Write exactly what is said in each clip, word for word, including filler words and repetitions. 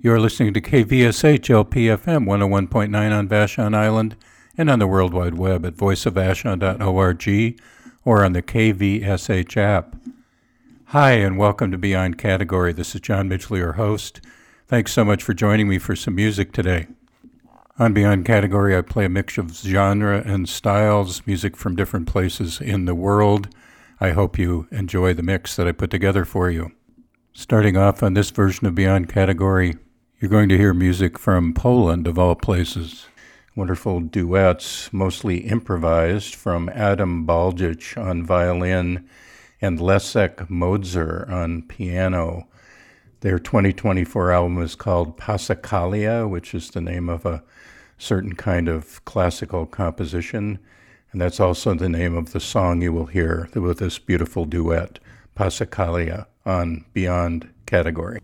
You're listening to K V S H L P F M one oh one point nine on Vashon Island and on the World Wide Web at voice of vashon dot org or on the K V S H app. Hi, and welcome to Beyond Category. This is John Midgley, your host. Thanks so much for joining me for some music today. On Beyond Category, I play a mix of genre and styles, music from different places in the world. I hope you enjoy the mix that I put together for you. Starting off on this version of Beyond Category, you're going to hear music from Poland, of all places. Wonderful duets, mostly improvised, from Adam Baljic on violin and Leszek Mozer on piano. Their twenty twenty-four album is called Passacaglia, which is the name of a certain kind of classical composition. And that's also the name of the song you will hear with this beautiful duet, Passacaglia, on Beyond Category.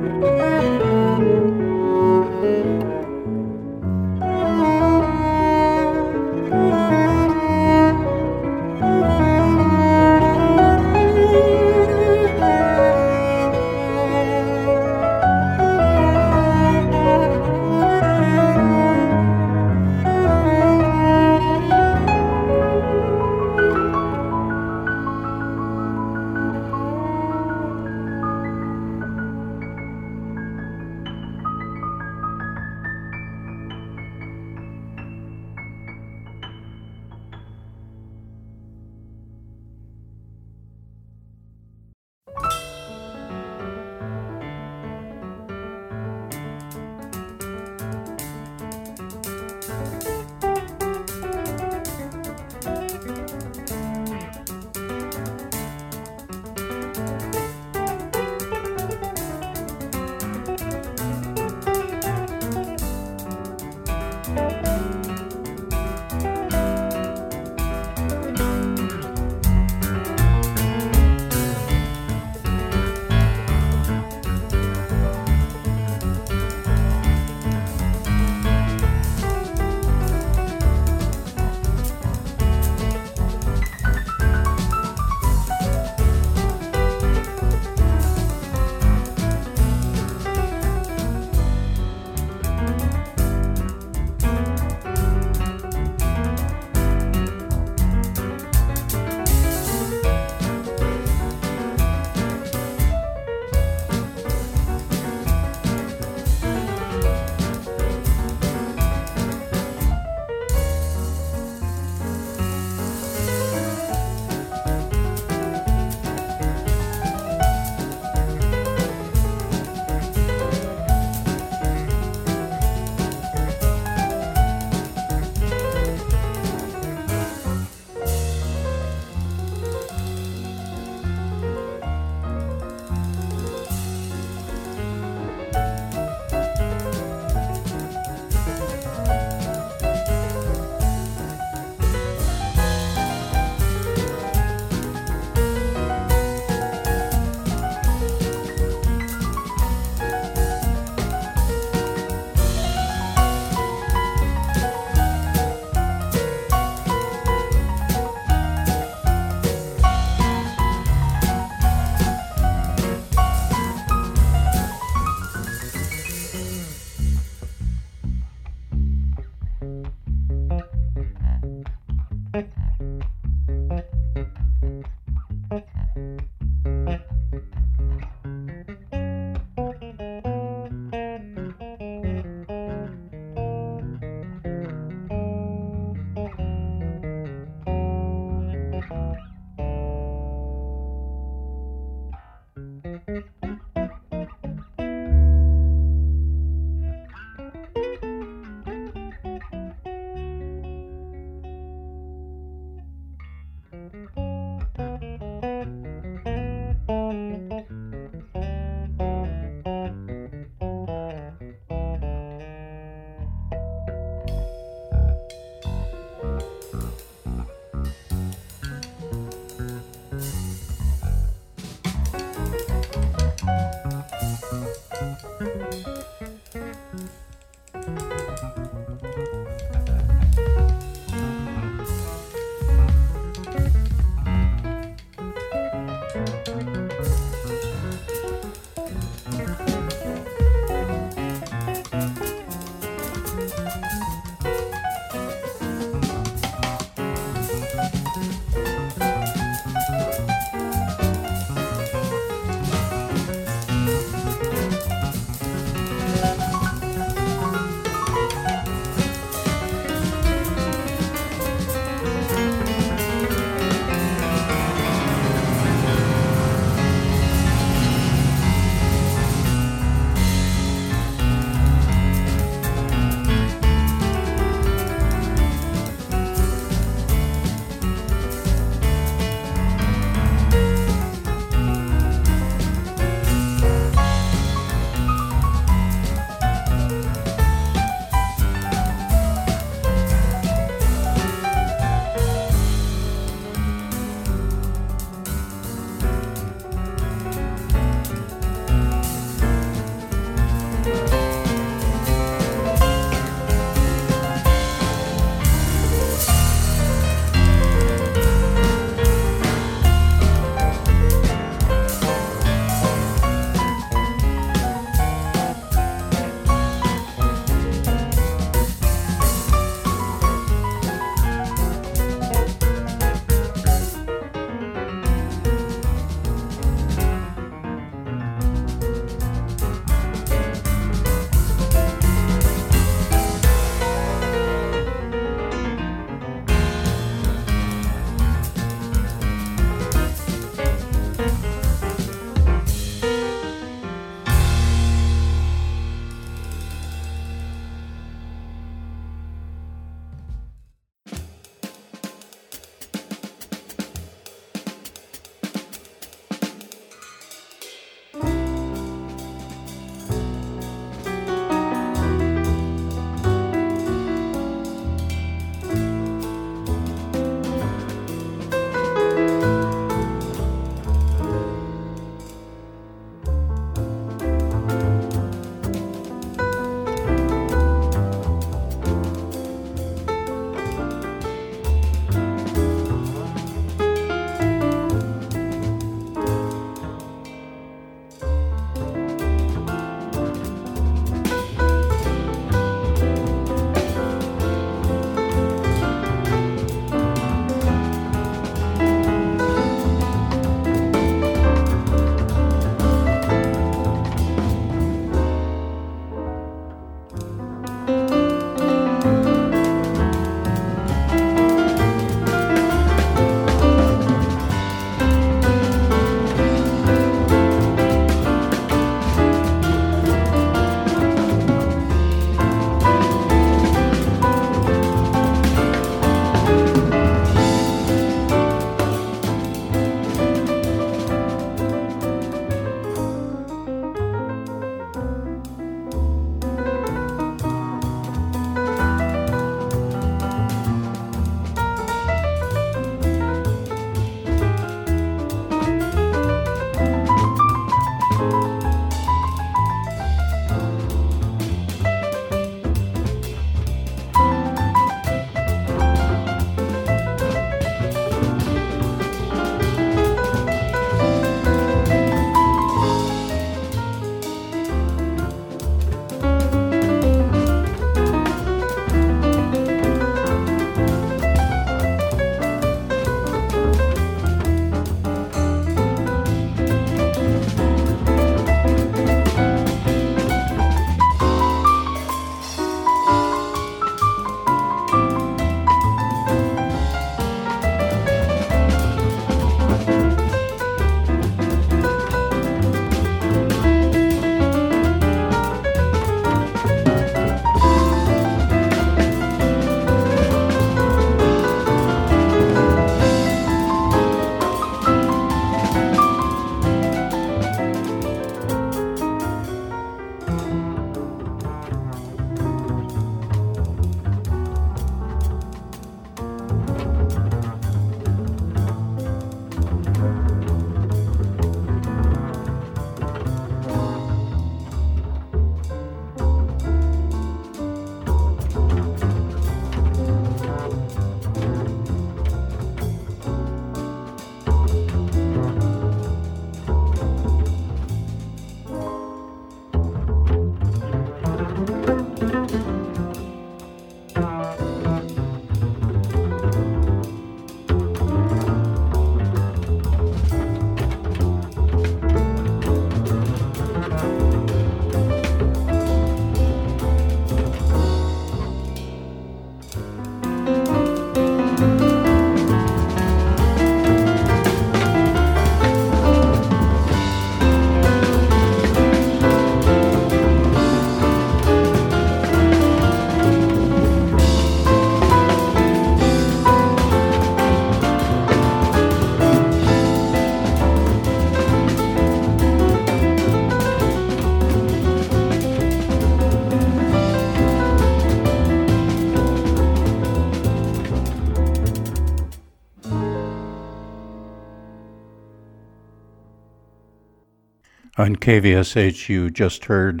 On K V S H, you just heard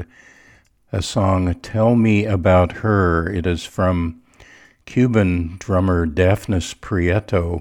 a song, Tell Me About Her. It is from Cuban drummer Dafnis Prieto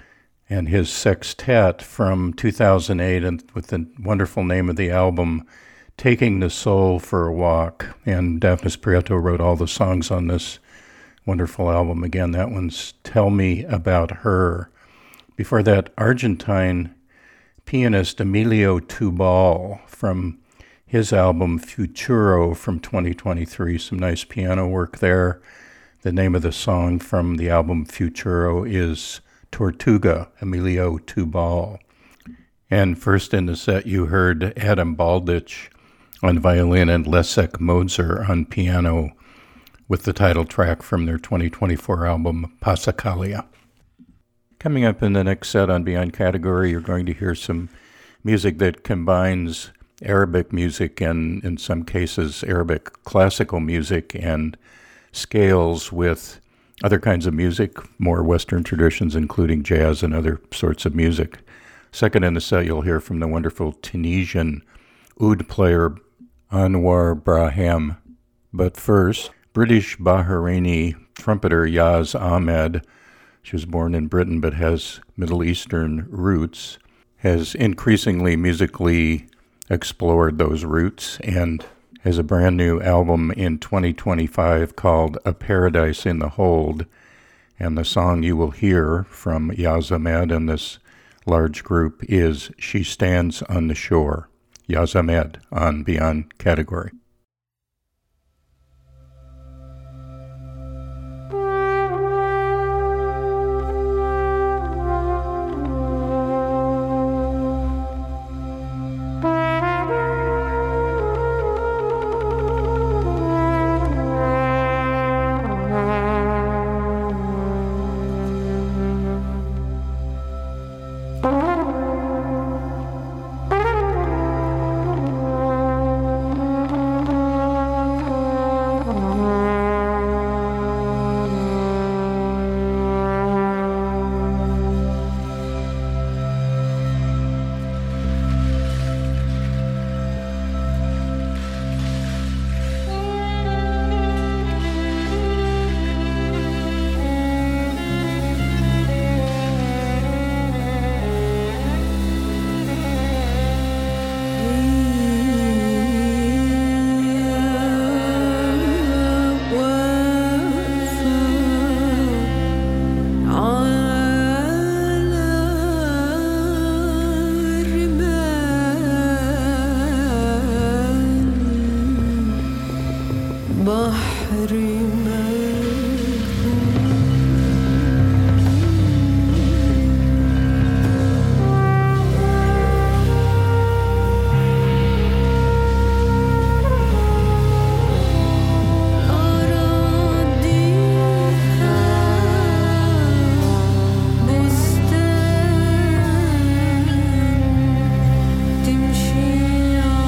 and his sextet from two thousand eight, and with the wonderful name of the album, Taking the Soul for a Walk. And Dafnis Prieto wrote all the songs on this wonderful album. Again, that one's Tell Me About Her. Before that, Argentine pianist Emilio Tubal from his album Futuro from twenty twenty-three. Some nice piano work there. The name of the song from the album Futuro is Tortuga, Emilio Tubal. And first in the set you heard Adam Baldich on violin and Leszek Moser on piano with the title track from their twenty twenty-four album Passacaglia. Coming up in the next set on Beyond Category, you're going to hear some music that combines Arabic music and, in some cases, Arabic classical music and scales with other kinds of music, more Western traditions, including jazz and other sorts of music. Second in the set, you'll hear from the wonderful Tunisian oud player Anwar Brahim. But first, British Bahraini trumpeter Yaz Ahmed, she was born in Britain but has Middle Eastern roots, has increasingly musically explored those roots and has a brand new album in twenty twenty-five called A Paradise in the Hold. And the song you will hear from Yaz Ahmed and this large group is She Stands on the Shore. Yaz Ahmed on Beyond Category.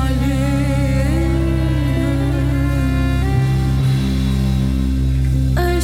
I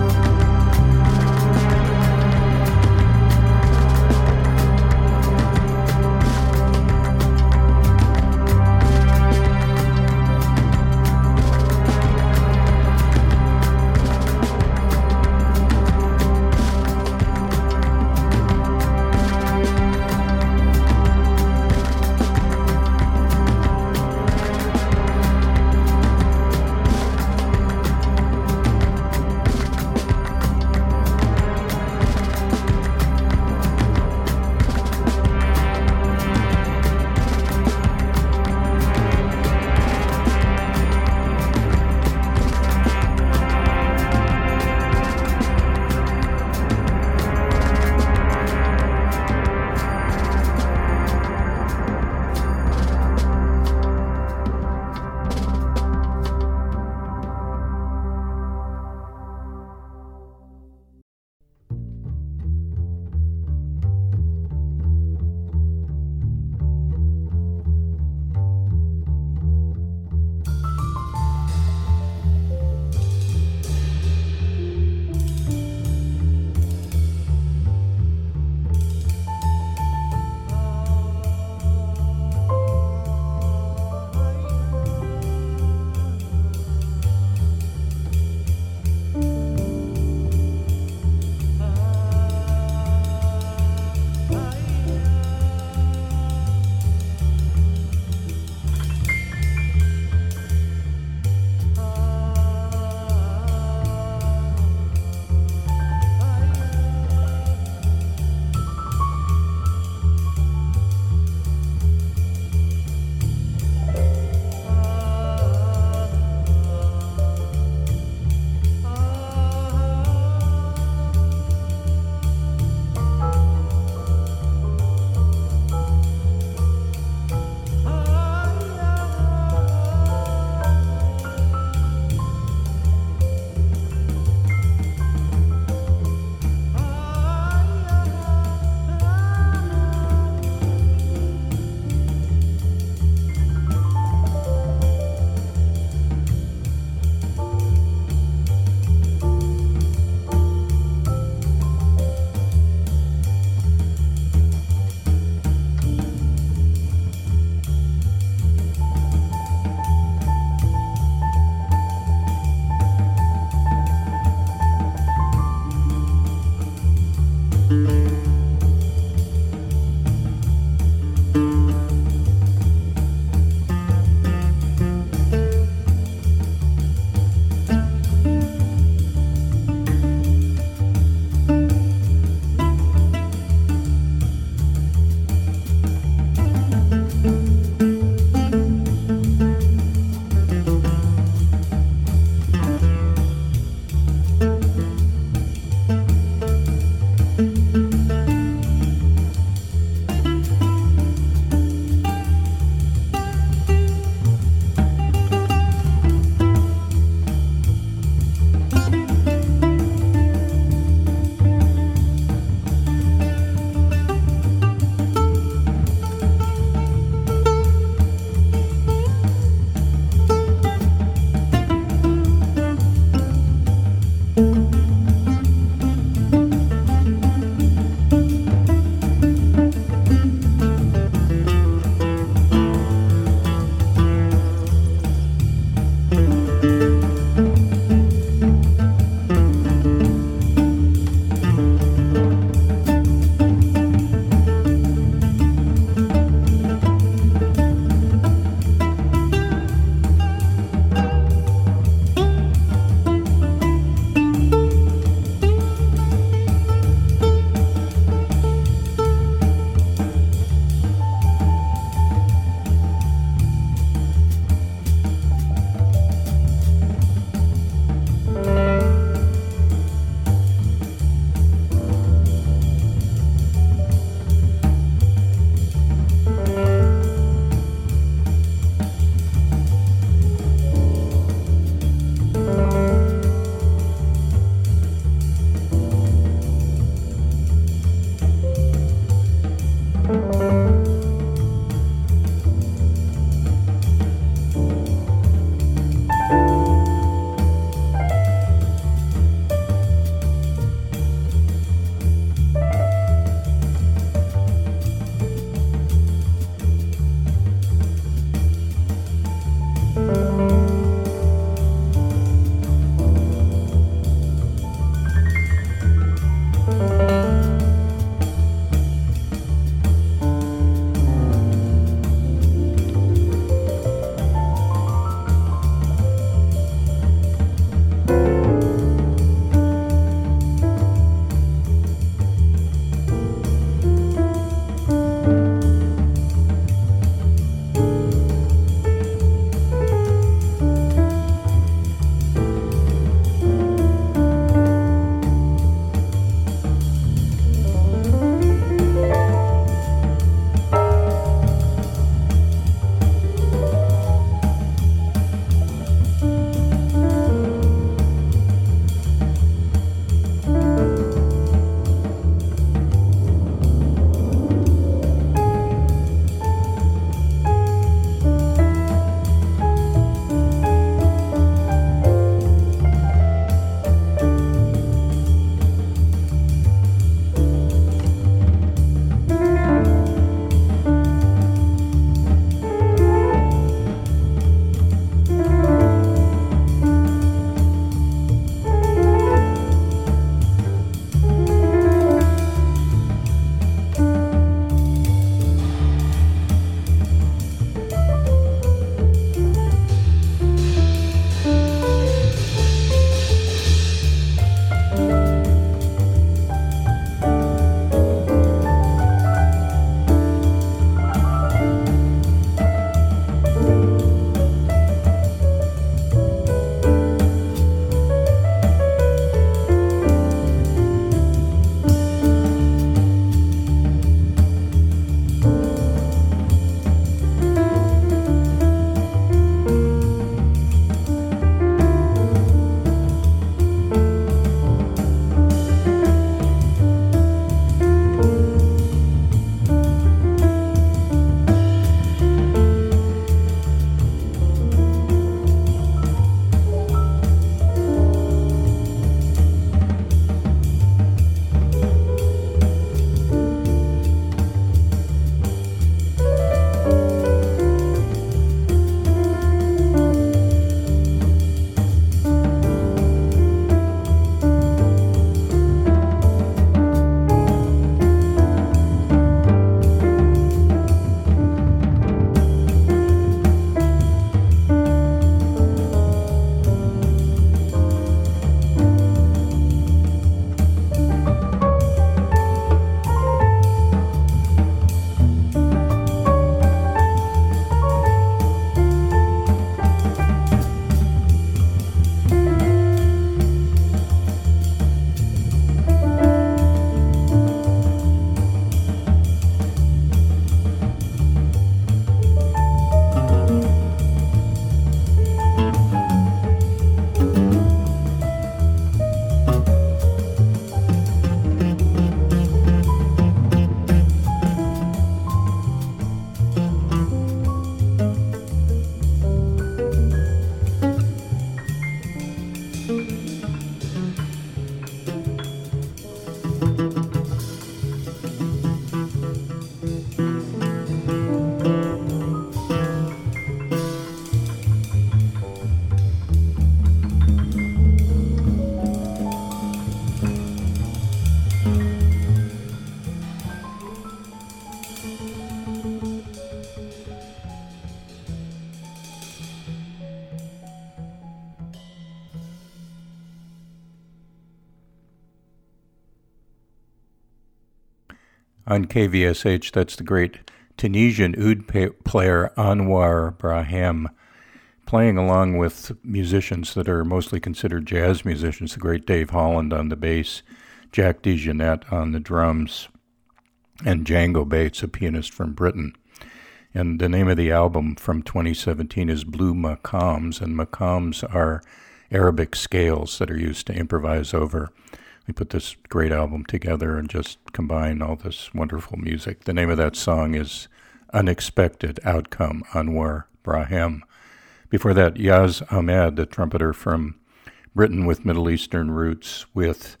On K V S H, that's the great Tunisian oud player Anwar Brahim, playing along with musicians that are mostly considered jazz musicians, the great Dave Holland on the bass, Jack DeJohnette on the drums, and Django Bates, a pianist from Britain. And the name of the album from twenty seventeen is Blue Maqams, and maqams are Arabic scales that are used to improvise over. We put this great album together and just combine all this wonderful music. The name of that song is Unexpected Outcome, Anwar Brahim. Before that, Yaz Ahmed, the trumpeter from Britain with Middle Eastern roots, with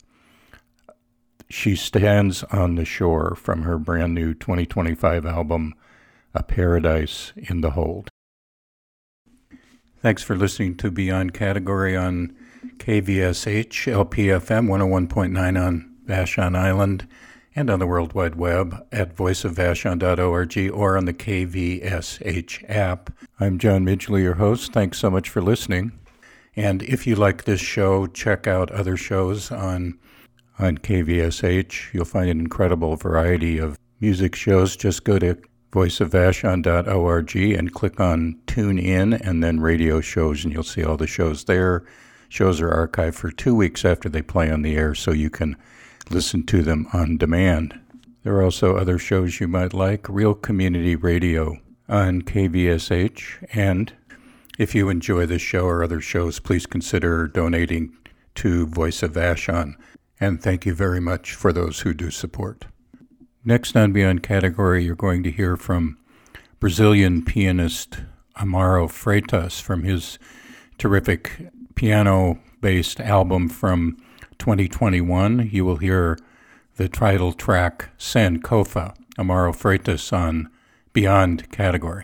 She Stands on the Shore from her brand new twenty twenty-five album, A Paradise in the Hold. Thanks for listening to Beyond Category on K V S H, L P F M one oh one point nine on Vashon Island, and on the World Wide Web at voice of vashon dot org or on the K V S H app. I'm John Midgley, your host. Thanks so much for listening. And if you like this show, check out other shows on, on K V S H. You'll find an incredible variety of music shows. Just go to voice of vashon dot org and click on Tune In and then radio shows, and you'll see all the shows there. Shows are archived for two weeks after they play on the air, so you can listen to them on demand. There are also other shows you might like, Real Community Radio on K V S H, and if you enjoy this show or other shows, please consider donating to Voice of Vashon, and thank you very much for those who do support. Next on Beyond Category, you're going to hear from Brazilian pianist Amaro Freitas from his terrific piano-based album from twenty twenty-one. You will hear the title track, Sankofa, Amaro Freitas on Beyond Category.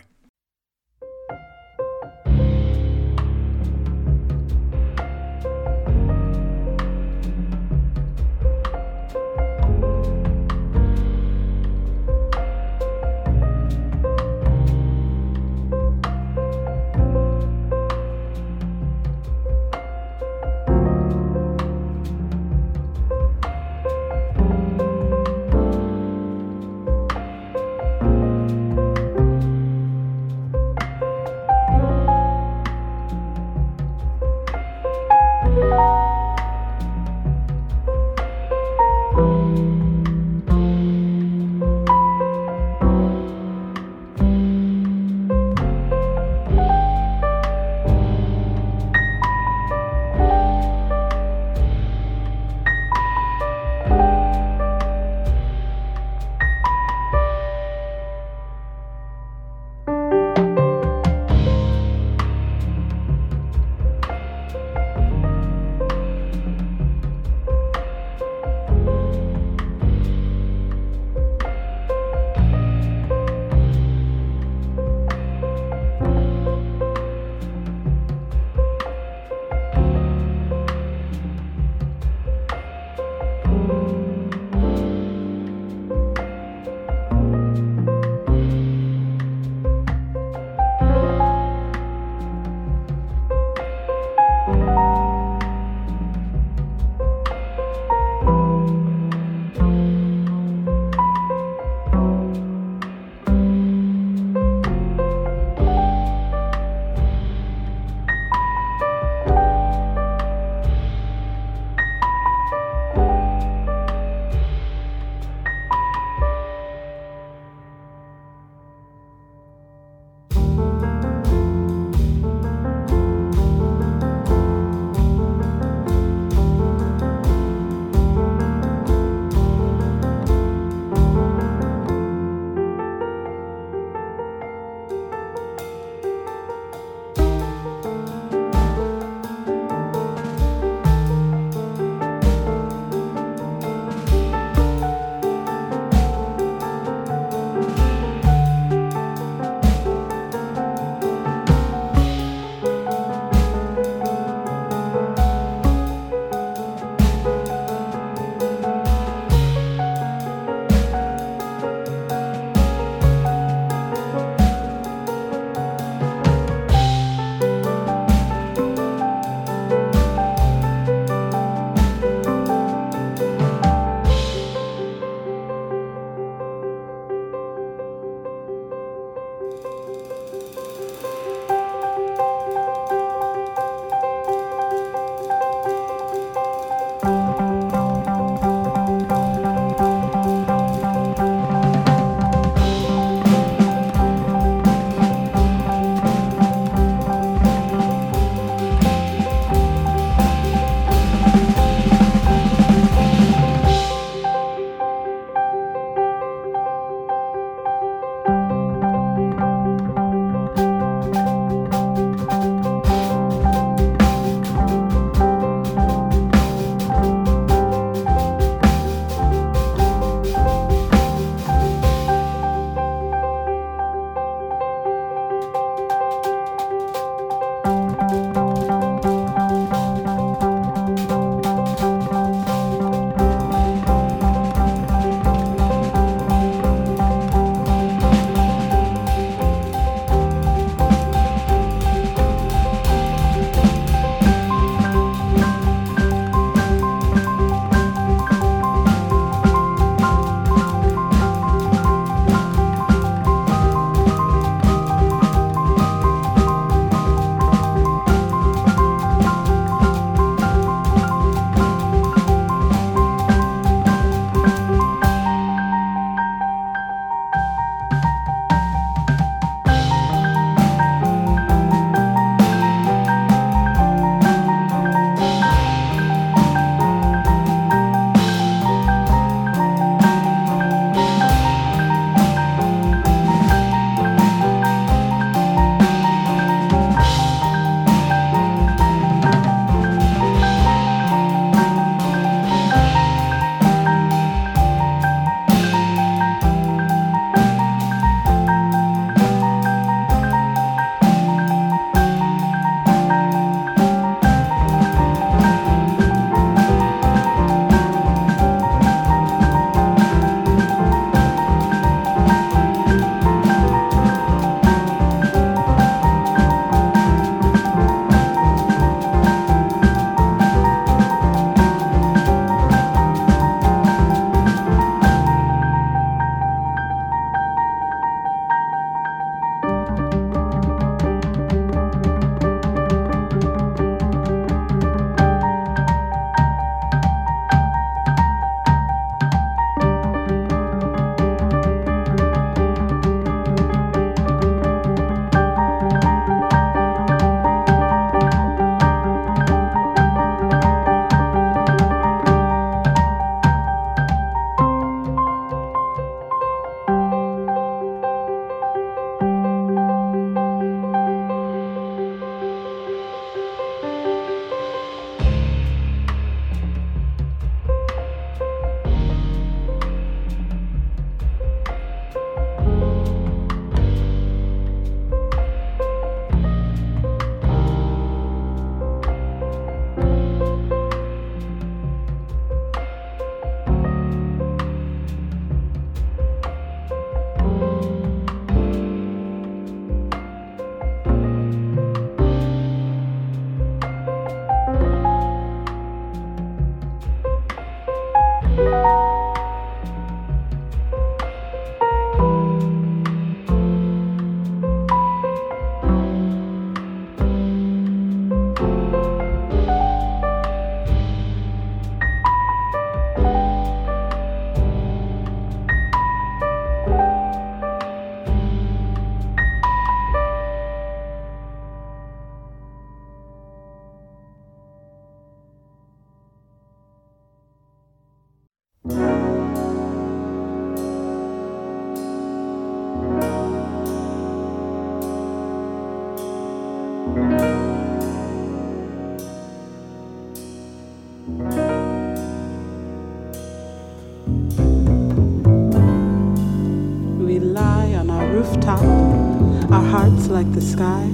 our hearts like the sky.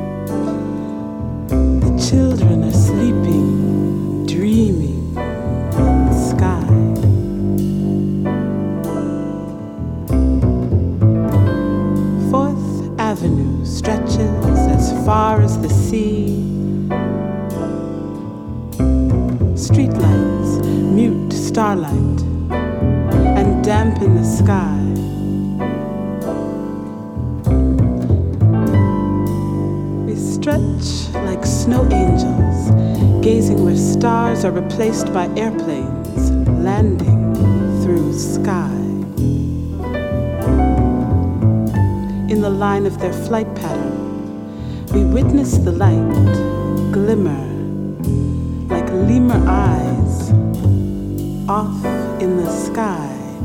The children are sleeping, dreaming in the sky. Fourth Avenue stretches as far as the sea. Streetlights mute starlight and dampen the sky. We stretch like snow angels, gazing where stars are replaced by airplanes landing through sky. In the line of their flight pattern, we witness the light glimmer like lemur eyes off in the sky.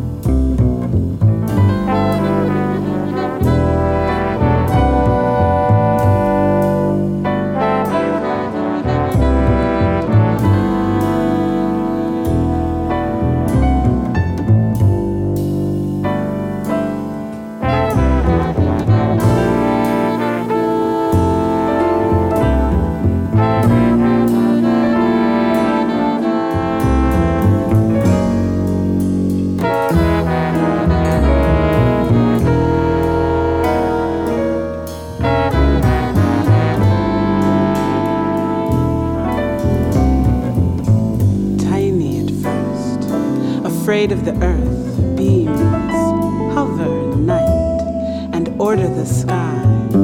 Afraid of the earth, beams hover in night and order the sky.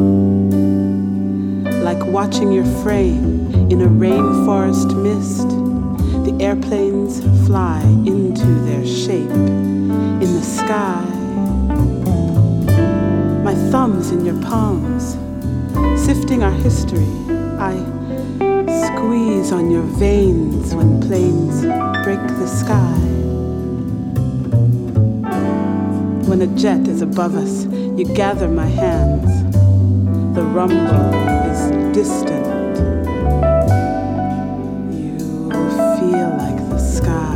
Like watching your frame in a rainforest mist, the airplanes fly into their shape in the sky. My thumbs in your palms, sifting our history, I squeeze on your veins when planes break the sky. When a jet is above us, you gather my hands. The rumble is distant. You feel like the sky.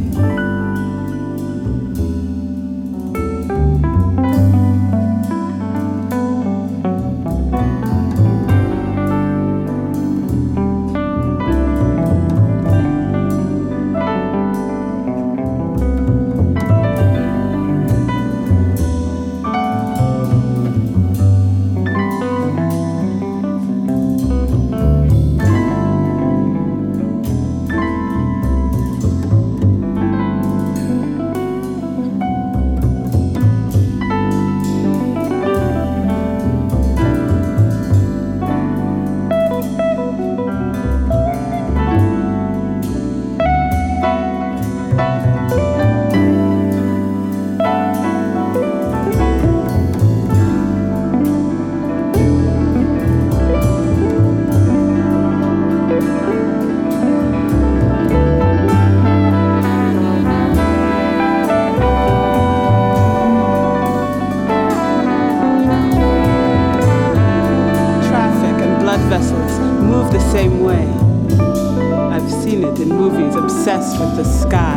Obsessed with the sky.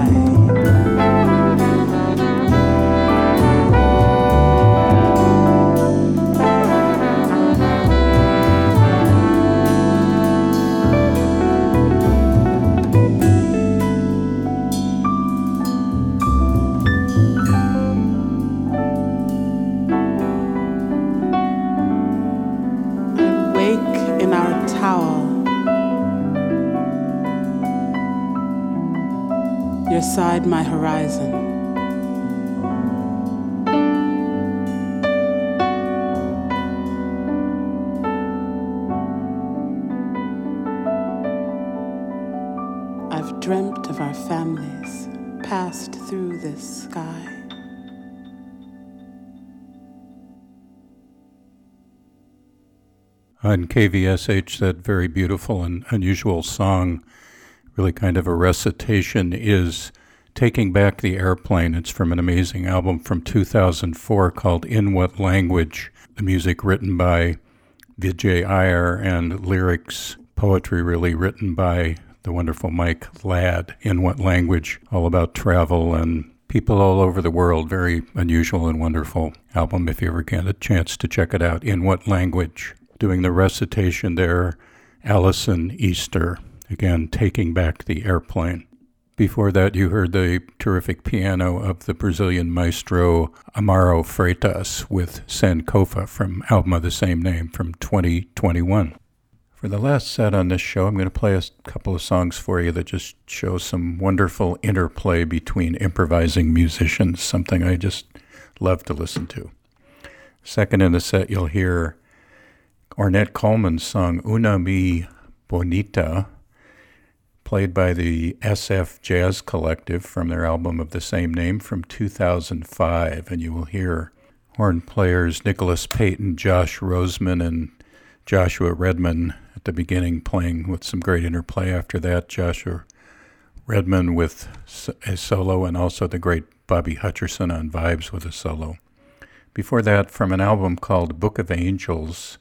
I wake in our tower. Your side, my horizon. I've dreamt of our families passed through this sky. On K V S H, that very beautiful and unusual song, really kind of a recitation, is Taking Back the Airplane. It's from an amazing album from two thousand four called In What Language? The music written by Vijay Iyer and lyrics, poetry really written by the wonderful Mike Ladd. In What Language? All about travel and people all over the world. Very unusual and wonderful album if you ever get a chance to check it out. In What Language? Doing the recitation there, Alison Easter, again, Taking Back the Airplane. Before that, you heard the terrific piano of the Brazilian maestro Amaro Freitas with Sankofa from album of the same name from twenty twenty-one. For the last set on this show, I'm going to play a couple of songs for you that just show some wonderful interplay between improvising musicians, something I just love to listen to. Second in the set, you'll hear Ornette Coleman's song Una Mi Bonita, played by the S F Jazz Collective from their album of the same name from two thousand five. And you will hear horn players Nicholas Payton, Josh Roseman, and Joshua Redman at the beginning playing with some great interplay. After that, Joshua Redman with a solo, and also the great Bobby Hutcherson on vibes with a solo. Before that, from an album called Book of Angels,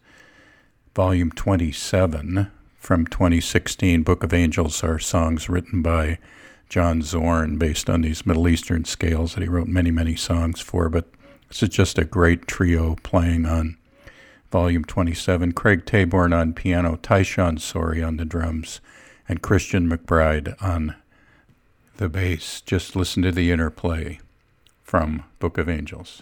Volume twenty-seven, from twenty sixteen, Book of Angels are songs written by John Zorn based on these Middle Eastern scales that he wrote many, many songs for, but this is just a great trio playing on Volume twenty-seven. Craig Taborn on piano, Tyshawn Sorey on the drums, and Christian McBride on the bass. Just listen to the interplay from Book of Angels.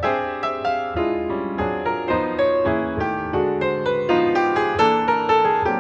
Thank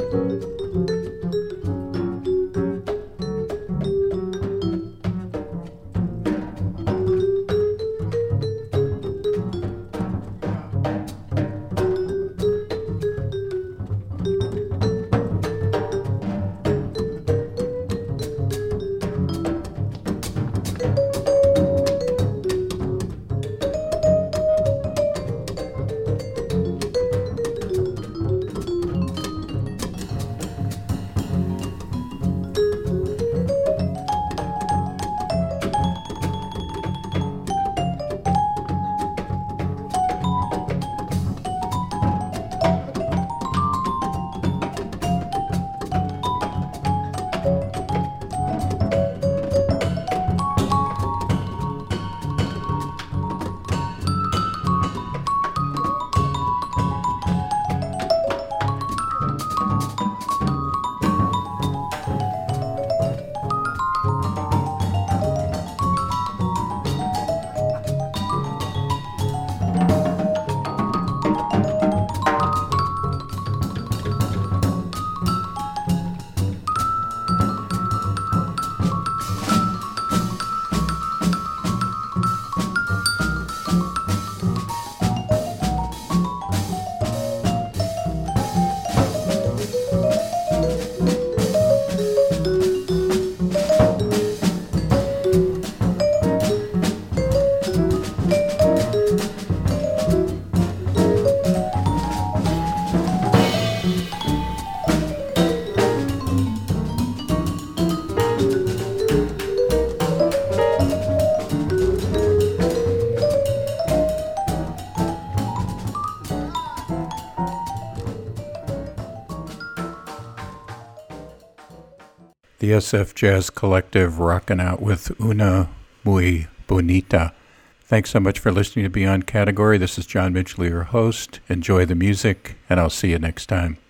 The S F Jazz Collective rocking out with Una Muy Bonita. Thanks so much for listening to Beyond Category. This is John Mitchell, your host. Enjoy the music, and I'll see you next time.